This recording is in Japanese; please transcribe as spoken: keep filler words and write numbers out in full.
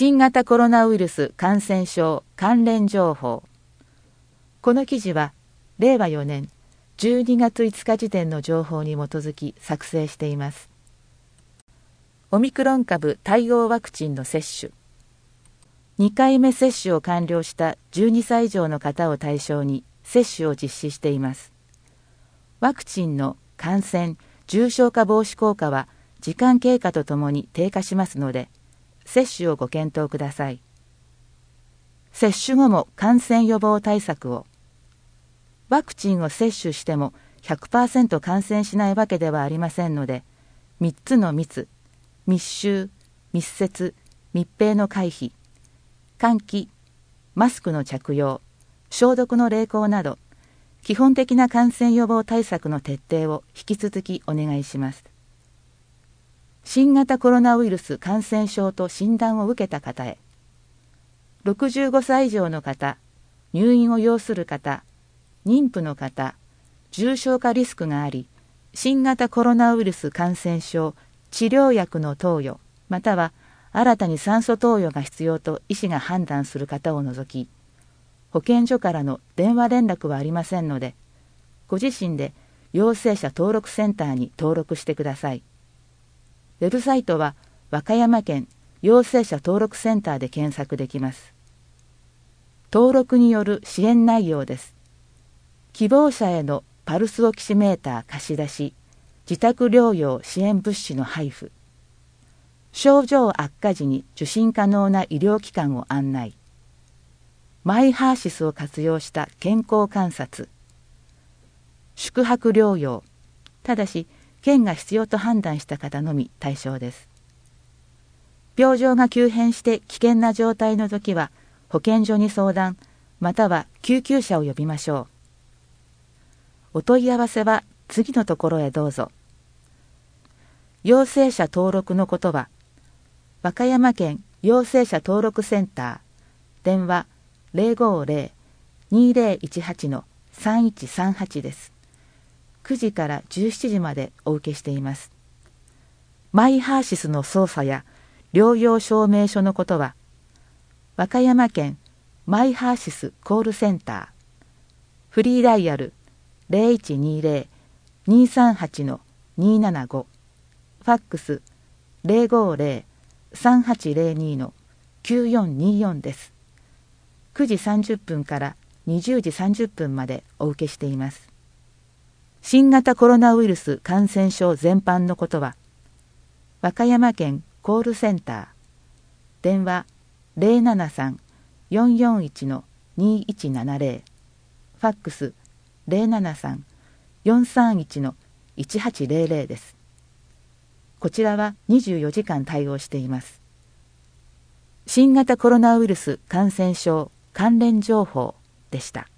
新型コロナウイルス感染症関連情報。この記事はれいわよねんじゅうにがついつか時点の情報に基づき作成しています。オミクロン株対応ワクチンの接種。にかいめ接種を完了したじゅうにさい以上の方を対象に接種を実施しています。ワクチンの感染・重症化防止効果は時間経過とともに低下しますので、接種をご検討ください。接種後も感染予防対策を。ワクチンを接種しても ひゃくパーセント 感染しないわけではありませんので、みっつの密、密集、密接、密閉の回避、換気、マスクの着用、消毒の励行など、基本的な感染予防対策の徹底を引き続きお願いします。新型コロナウイルス感染症と診断を受けた方へ。ろくじゅうごさい以上の方、入院を要する方、妊婦の方、重症化リスクがあり、新型コロナウイルス感染症治療薬の投与、または新たに酸素投与が必要と医師が判断する方を除き、保健所からの電話連絡はありませんので、ご自身で陽性者登録センターに登録してください。ウェブサイトは和歌山県陽性者登録センターで検索できます。登録による支援内容です。希望者へのパルスオキシメーター貸し出し、自宅療養支援物資の配布、症状悪化時に受診可能な医療機関を案内、マイハーシスを活用した健康観察、宿泊療養、ただし県が必要と判断した方のみ対象です。病状が急変して危険な状態の時は保健所に相談、または救急車を呼びましょう。お問い合わせは次のところへどうぞ。陽性者登録のことは、和歌山県陽性者登録センター、電話 ゼロごゼロ にゼロいちはち のさんいちさんはちです。くじからじゅうしちじまでお受けしています。マイハーシスの操作や療養証明書のことは、和歌山県マイハーシスコールセンター、フリーダイヤル ゼロいちにゼロ にさんはち のにななご、ファックス ゼロごゼロ さんはちゼロに のきゅうよんによんです。くじさんじゅっぷんからにじゅうじさんじゅっぷんまでお受けしています。新型コロナウイルス感染症全般のことは、和歌山県コールセンター、電話 ゼロななさん よんよんいち のにいちななゼロ、ファックス ゼロななさん よんさんいち のいちはちゼロゼロです。こちらはにじゅうよじかん対応しています。新型コロナウイルス感染症関連情報でした。